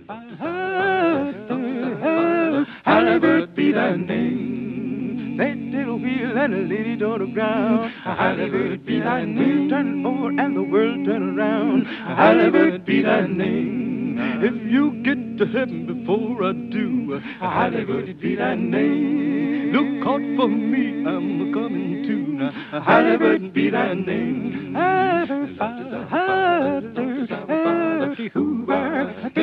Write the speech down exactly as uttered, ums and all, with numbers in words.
Halliburton be thy name. That little wheel and a lady on the ground. Halliburton be thy name. Turn over and the world turn around. Halliburton be thy name. If you get to heaven before I do, Halliburton be thy name. Look out for me, I'm coming too. Now, Halliburton be thy name. Hoover,